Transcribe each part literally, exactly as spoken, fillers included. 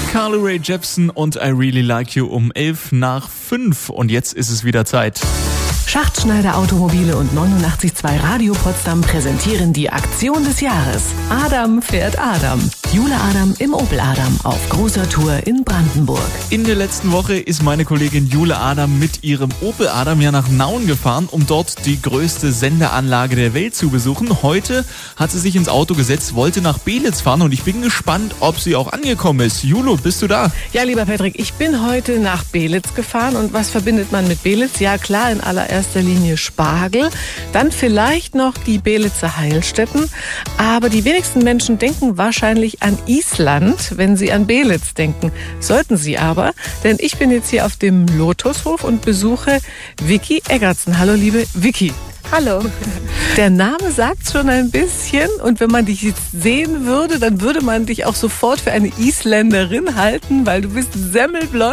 Carly Rae Jepsen und I Really Like You um elf nach fünf. Und jetzt ist es wieder Zeit. Schachtschneider Automobile und neunundachtzig Komma zwei Radio Potsdam präsentieren die Aktion des Jahres. Adam fährt Adam. Jule Adam im Opel Adam auf großer Tour in Brandenburg. In der letzten Woche ist meine Kollegin Jule Adam mit ihrem Opel Adam ja nach Nauen gefahren, um dort die größte Sendeanlage der Welt zu besuchen. Heute hat sie sich ins Auto gesetzt, wollte nach Beelitz fahren und ich bin gespannt, ob sie auch angekommen ist. Jule, bist du da? Ja, lieber Patrick, ich bin heute nach Beelitz gefahren und was verbindet man mit Beelitz? Ja klar, in allererster Linie Spargel, dann vielleicht noch die Beelitzer Heilstätten, aber die wenigsten Menschen denken wahrscheinlich an Island, wenn sie an Beelitz denken. Sollten sie aber, denn ich bin jetzt hier auf dem Lotushof und besuche Vicky Eggertsen. Hallo liebe Vicky. Hallo. Der Name sagt schon ein bisschen und wenn man dich jetzt sehen würde, dann würde man dich auch sofort für eine Isländerin halten, weil du bist semmelblond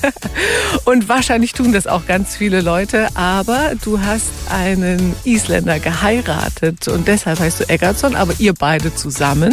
und wahrscheinlich tun das auch ganz viele Leute, aber du hast einen Isländer geheiratet und deshalb heißt du Eggertsson, aber ihr beide zusammen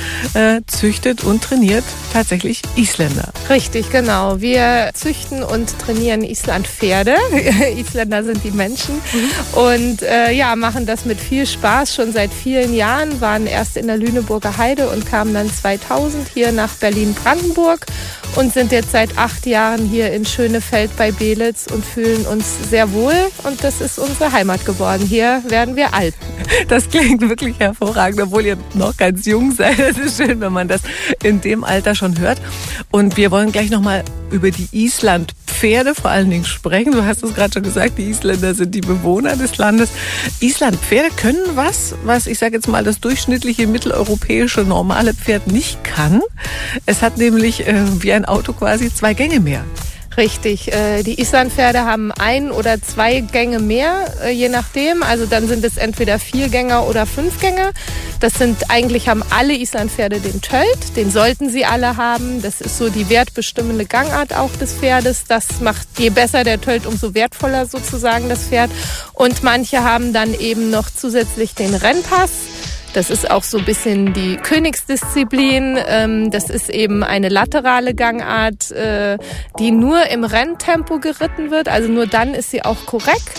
äh, züchtet und trainiert tatsächlich Isländer. Richtig, genau. Wir züchten und trainieren Islandpferde. Isländer sind die Menschen mhm. und äh, ja, machen das mit viel Spaß schon seit vielen Jahren, waren erst in der Lüneburger Heide und kamen dann zweitausend hier nach Berlin-Brandenburg und sind jetzt seit acht Jahren hier in Schönefeld bei Beelitz und fühlen uns sehr wohl und das ist unsere Heimat geworden. Hier werden wir alt. Das klingt wirklich hervorragend, obwohl ihr noch ganz jung seid. Es ist schön, wenn man das in dem Alter schon hört. Und wir wollen gleich nochmal über die Islandpferde vor allen Dingen sprechen. Du hast es gerade schon gesagt, die Isländer sind die Bewohner des Landes. Islandpferde können was, was ich sage jetzt mal das durchschnittliche mitteleuropäische normale Pferd nicht kann. Es hat nämlich äh, wie ein Auto quasi zwei Gänge mehr. Richtig, die Islandpferde haben ein oder zwei Gänge mehr, je nachdem. Also dann sind es entweder Viergänger oder Fünfgänger. Das sind eigentlich haben alle Islandpferde den Tölt, den sollten sie alle haben. Das ist so die wertbestimmende Gangart auch des Pferdes. Das macht, je besser der Tölt, umso wertvoller sozusagen das Pferd. Und manche haben dann eben noch zusätzlich den Rennpass. Das ist auch so ein bisschen die Königsdisziplin. Das ist eben eine laterale Gangart, die nur im Renntempo geritten wird. Also nur dann ist sie auch korrekt.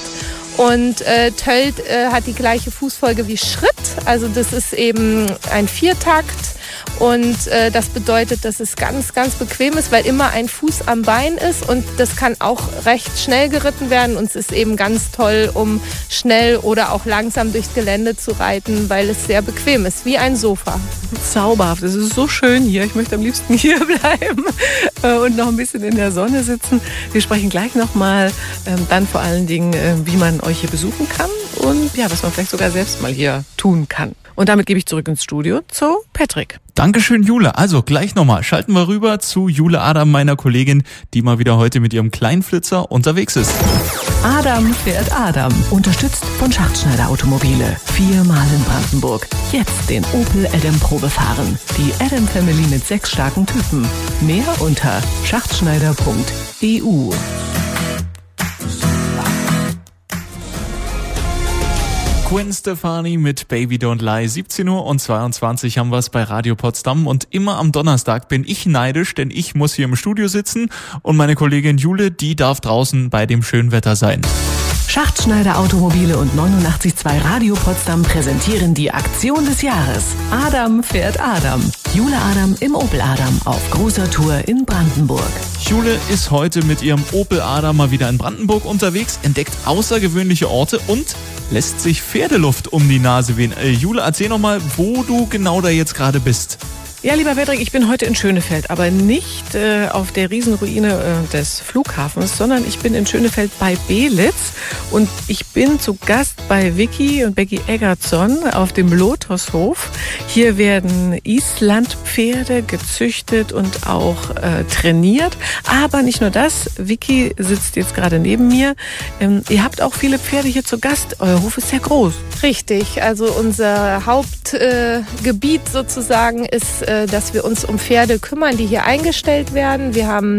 Und äh, Tölt äh, hat die gleiche Fußfolge wie Schritt. Also das ist eben ein Viertakt. Und äh, das bedeutet, dass es ganz, ganz bequem ist, weil immer ein Fuß am Bein ist. Und das kann auch recht schnell geritten werden. Und es ist eben ganz toll, um schnell oder auch langsam durchs Gelände zu reiten, weil es sehr bequem ist, wie ein Sofa. Zauberhaft, es ist so schön hier. Ich möchte am liebsten hier bleiben und noch ein bisschen in der Sonne sitzen. Wir sprechen gleich nochmal ähm, dann vor allen Dingen, äh, wie man euch hier besuchen kann und ja, was man vielleicht sogar selbst mal hier tun kann. Und damit gebe ich zurück ins Studio zu Patrick. Dankeschön, Jule. Also gleich nochmal schalten wir rüber zu Jule Adam, meiner Kollegin, die mal wieder heute mit ihrem Kleinflitzer unterwegs ist. Adam fährt Adam. Unterstützt von Schachtschneider Automobile. Viermal in Brandenburg. Jetzt den Opel Adam Probe fahren. Die Adam Family mit sechs starken Typen. Mehr unter schachtschneider punkt e u. Gwen Stefani mit Baby Don't Lie. siebzehn Uhr und zweiundzwanzig haben wir es bei Radio Potsdam und immer am Donnerstag bin ich neidisch, denn ich muss hier im Studio sitzen und meine Kollegin Jule, die darf draußen bei dem schönen Wetter sein. Schachtschneider Automobile und neunundachtzig Komma zwei Radio Potsdam präsentieren die Aktion des Jahres. Adam fährt Adam. Jule Adam im Opel Adam auf großer Tour in Brandenburg. Jule ist heute mit ihrem Opel Adam mal wieder in Brandenburg unterwegs, entdeckt außergewöhnliche Orte und lässt sich Pferdeluft um die Nase wehen. Äh, Jule, erzähl noch mal, wo du genau da jetzt gerade bist. Ja, lieber Patrick, ich bin heute in Schönefeld, aber nicht äh, auf der Riesenruine äh, des Flughafens, sondern ich bin in Schönefeld bei Beelitz und ich bin zu Gast bei Vicky und Becky Eggertsson auf dem Lotushof. Hier werden Islandpferde gezüchtet und auch äh, trainiert, aber nicht nur das, Vicky sitzt jetzt gerade neben mir. Ähm, ihr habt auch viele Pferde hier zu Gast, euer Hof ist sehr groß. Richtig, also unser Hauptgebiet äh, sozusagen ist, dass wir uns um Pferde kümmern, die hier eingestellt werden. Wir haben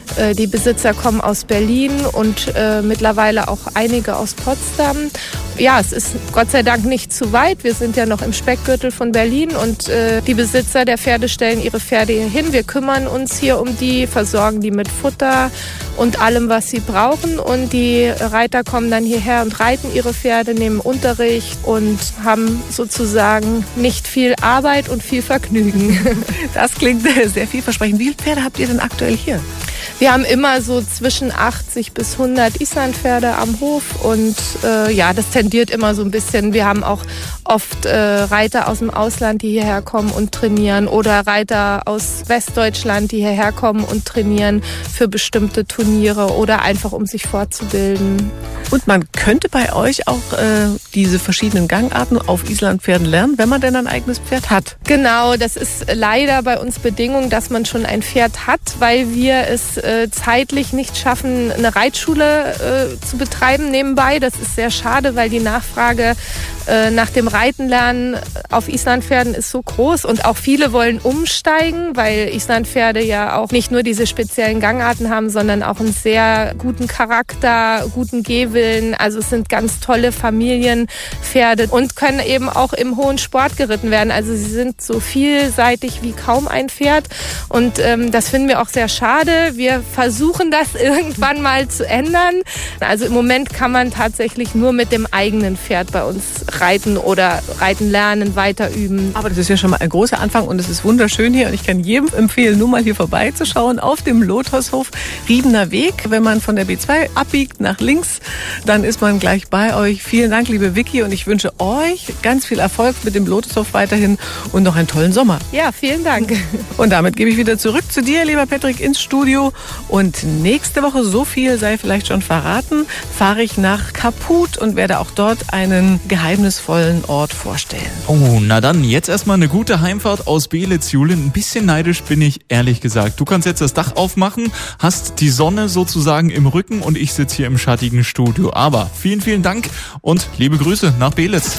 Äh, die Besitzer kommen aus Berlin und äh, mittlerweile auch einige aus Potsdam. Ja, es ist Gott sei Dank nicht zu weit. Wir sind ja noch im Speckgürtel von Berlin und äh, die Besitzer der Pferde stellen ihre Pferde hier hin. Wir kümmern uns hier um die, versorgen die mit Futter und allem, was sie brauchen. Und die Reiter kommen dann hierher und reiten ihre Pferde, nehmen Unterricht und haben sozusagen nicht viel Arbeit und viel Vergnügen. Das klingt sehr vielversprechend. Wie viele Pferde habt ihr denn aktuell hier? Wir haben immer so zwischen achtzig bis hundert Islandpferde am Hof und äh, ja, das tendiert immer so ein bisschen. Wir haben auch oft äh, Reiter aus dem Ausland, die hierher kommen und trainieren oder Reiter aus Westdeutschland, die hierher kommen und trainieren für bestimmte Turniere oder einfach um sich fortzubilden. Und man könnte bei euch auch äh, diese verschiedenen Gangarten auf Islandpferden lernen, wenn man denn ein eigenes Pferd hat. Genau, das ist leider bei uns Bedingung, dass man schon ein Pferd hat, weil wir es äh, zeitlich nicht schaffen, eine Reitschule äh, zu betreiben nebenbei. Das ist sehr schade, weil die Nachfrage äh, nach dem Reitenlernen auf Islandpferden ist so groß und auch viele wollen umsteigen, weil Islandpferde ja auch nicht nur diese speziellen Gangarten haben, sondern auch einen sehr guten Charakter, guten Gehwillen. Also es sind ganz tolle Familienpferde und können eben auch im hohen Sport geritten werden. Also sie sind so vielseitig wie kaum ein Pferd und ähm, das finden wir auch sehr schade. Wir versuchen das irgendwann mal zu ändern. Also im Moment kann man tatsächlich nur mit dem eigenen Pferd bei uns reiten oder reiten lernen, weiter üben. Aber das ist ja schon mal ein großer Anfang und es ist wunderschön hier und ich kann jedem empfehlen, nur mal hier vorbeizuschauen auf dem Lothoshof Riebener Weg. Wenn man von der B zwei abbiegt nach links, dann ist man gleich bei euch. Vielen Dank, liebe Vicky, und ich wünsche euch ganz viel Erfolg mit dem Lothoshof weiterhin und noch einen tollen Sommer. Ja, vielen Dank. Und damit gebe ich wieder zurück zu dir, lieber Patrick, ins Studio. Und nächste Woche, so viel sei vielleicht schon verraten, fahre ich nach Kaput und werde auch dort einen geheimnisvollen Ort vorstellen. Oh, na dann, jetzt erstmal eine gute Heimfahrt aus Belitz, Jule. Ein bisschen neidisch bin ich, ehrlich gesagt. Du kannst jetzt das Dach aufmachen, hast die Sonne sozusagen im Rücken und ich sitze hier im schattigen Studio. Aber vielen, vielen Dank und liebe Grüße nach Belitz.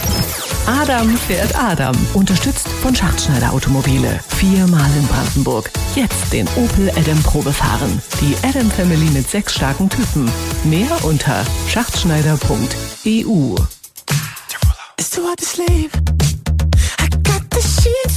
Adam fährt Adam. Unterstützt von Schachtschneider Automobile. Viermal in Brandenburg. Jetzt den Opel Adam Probe fahren. Die Adam Family mit sechs starken Typen. Mehr unter schachtschneider punkt e u. It's too hard to sleep. I got the sheets